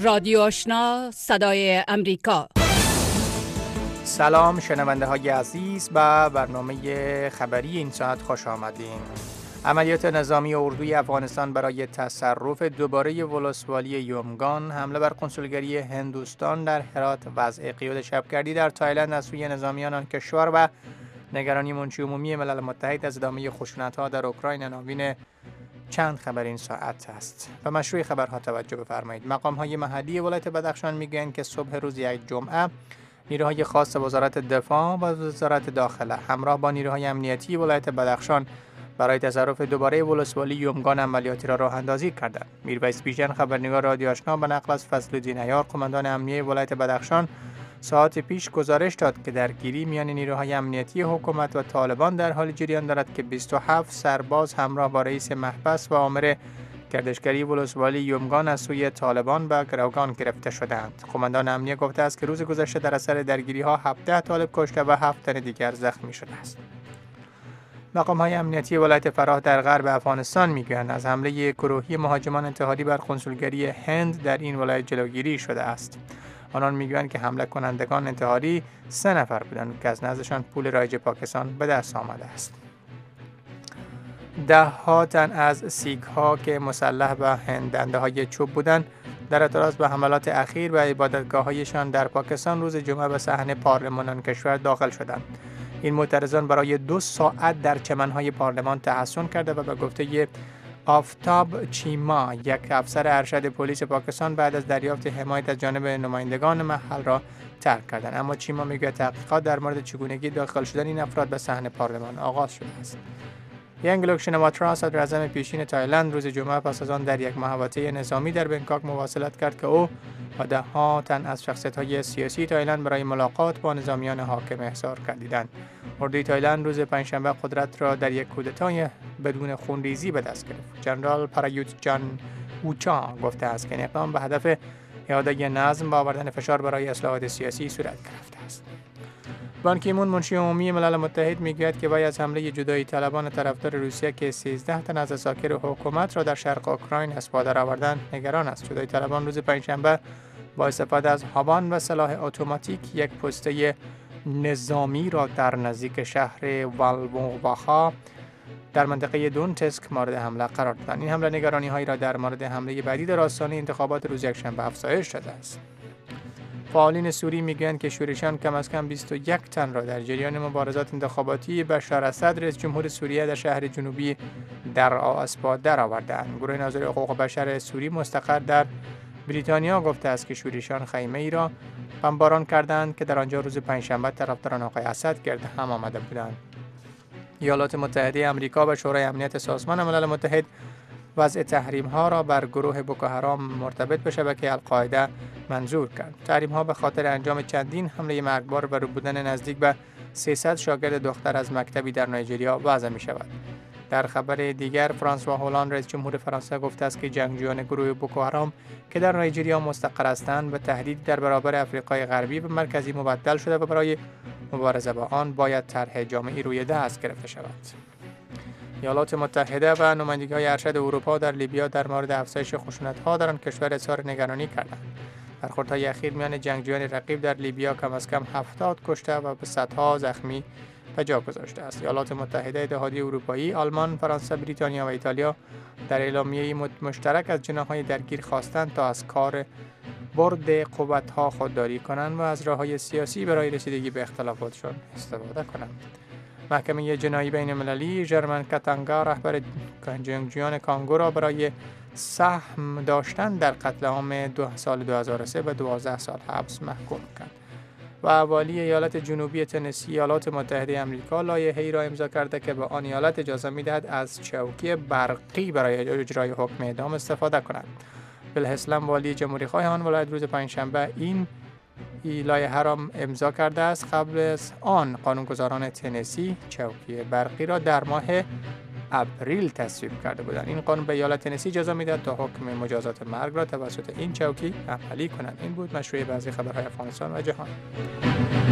رادیو آشنا صدای امریکا. سلام شنونده های عزیز، به برنامه خبری این ساعت خوش آمدین. عملیات نظامی اردوی افغانستان برای تصرف دوباره ولسوالی یومگان، حمله بر کنسولگری هندوستان در هرات، وضع قیود شبگردی در تایلند از سوی نظامیان آن کشور و نگرانی منشی عمومی ملل متحد از ادامه خشونت‌ها در اوکراین ناوین چند خبر این ساعت است. و مشروع خبرها توجه بفرمایید. مقام‌های محلی ولایت بدخشان میگویند که صبح روز یک جمعه نیروهای خاص وزارت دفاع و وزارت داخله همراه با نیروهای امنیتی ولایت بدخشان برای تصرف دوباره ولسوالی یومگان عملیاتی را راه اندازی کردند. میرویس بیژن، خبرنگار رادیو آشنا، به نقل از فضل‌الدین عیار، قماندان امنیه ولایت بدخشان، ساعت پیش گزارش داد که درگیری میان نیروهای امنیتی حکومت و طالبان در حال جریان دارد که 27 سرباز همراه با رئیس محبس و آمر گردشگری ولسوالی یومگان از سوی طالبان به گروگان گرفته شدند. قماندان امنیه گفته است که روز گذشته در اثر درگیری ها 17 طالب کشته و 7 تن دیگر زخمی شده است. مقام‌های امنیتی ولایت فراه در غرب افغانستان میگویند از حمله گروهی مهاجمان انتحاری بر کنسولگری هند در این ولایت جلوگیری شده است. آنان میگویند که حمله کنندگان انتحاری 3 نفر بودند که از نزدشان پول رایج پاکستان به دست آمده است. 10 تن از سیک‌ها که مسلح به دنده‌های چوب بودند در اعتراض به حملات اخیر به عبادتگاه‌هایشان در پاکستان روز جمعه به صحن پارلمان آن کشور داخل شدند. این معترضان برای 2 ساعت در چمن‌های پارلمان تحصن کرده و به گفته آفتاب چیما، یک افسر ارشد پلیس پاکستان، بعد از دریافت حمایت از جانب نمایندگان محل را ترک کردند. اما چیما میگوید تحقیقات در مورد چگونگی داخل شدن این افراد به صحن پارلمان آغاز شده است. ینگلوک شنواترا، صدر اعظم پیشین تایلند، روز جمعه پس از آن در یک محوطه نظامی در بنکاک مواصلت کرد که او و 10 تن از شخصیت‌های سیاسی تایلند برای ملاقات با نظامیان حاکم احضار کردند. اردوی تایلند روز پنجشنبه قدرت را در یک کودتای بدون خونریزی به دست گرفت. جنرال پرایوت جان اوچا گفته است که این اقدام به هدف اعاده نظم و آوردن فشار برای اصلاحات سیاسی صورت گرفته است. بان کی مون، منشی عمومی ملل متحد، میگوید که وی از حمله جدایی طلبان طرفدار روسیه که 13 تن از عساکر حکومت را در شرق اوکراین اسپاده آوردند نگران است. جدایی طلبان روز پنجشنبه با استفاده از هاوان و سلاح اتوماتیک یک پسته نظامی را در نزدیک شهر والوواخا در منطقه دونتسک مورد حمله قرار دادند. این حمله نگرانی‌هایی را در مورد حمله بعدی در آستانه انتخابات روز یکشنبه افزایش داده است. فعالین سوری میگویند که شورشیان کم از کم 21 تن را در جریان مبارزات انتخاباتی بشار اسد رئیس جمهور سوریه در شهر جنوبی درعا اسپاد درآوردند. گروه ناظر حقوق بشر سوری مستقر در بریتانیا گفته است که شورشیان خیمه‌ای را بمباران کردند که در آنجا روز پنجشنبه طرفداران آقای اسد گرد هم آمده بودند. ایالات متحده آمریکا و شورای امنیت سازمان ملل متحد وضع تحریم‌ها را بر گروه بوکوحرام مرتبط به شبکه القاعده منظور کرد. تحریم‌ها به خاطر انجام چندین حمله مرگبار و بودن نزدیک به 300 شاگرد دختر از مکتبی در نایجریا وضع می‌شود. در خبر دیگر، فرانسوا هولند، رئیس جمهور فرانسه، گفته است که جنگجویان گروه بوکوحرام که در نایجریا مستقر هستند به تهدید در برابر افریقای غربی و مرکزی مبدل شده و برای مبارزه با آن باید طرح جامعی روی دست گرفته شود. ایالات متحده و نمایندگی‌های ارشد اروپا در لیبیا در مورد افزایش خشونت‌ها در آن کشور اظهار نگرانی کردند. برخوردهای اخیر میان جنگجویان رقیب در لیبیا کم از کم 70 کشته و به صدها زخمی به جا گذاشته است. ایالات متحده، اتحادیه اروپایی، آلمان، فرانسه، بریتانیا و ایتالیا در اعلامیه مشترک از جناح‌های درگیر خواستند تا از کار برد قوت‌ها خودداری کنند و از راه‌های سیاسی برای رسیدگی به اختلافاتشان استفاده کنند. محکمه جنایی بین‌المللی ژرمن کاتانگا، رهبر جنگجویان کانگو، را برای سهم داشتن در قتل عام سال 2003 به 12 سال حبس محکوم کرد. و والی ایالت جنوبی تنسی ایالات متحده آمریکا لایحه‌ای را امضا کرده که به آن ایالت اجازه می‌دهد از چوکی برقی برای اجرای حکم اعدام استفاده کند. بیل هسلم، والی جمهوری‌خواه آن ولایت، روز پنجشنبه این لایحه را امضا کرده است. قبل از آن قانونگذاران تنسی چوکی برقی را در ماه اپریل تصویب کرده بودند. این قانون به ایالت تنسی اجازه می‌دهد تا حکم مجازات مرگ را توسط این چوکی عملی کنند. این بود مشروع بعضی خبرهای افغانستان و جهان.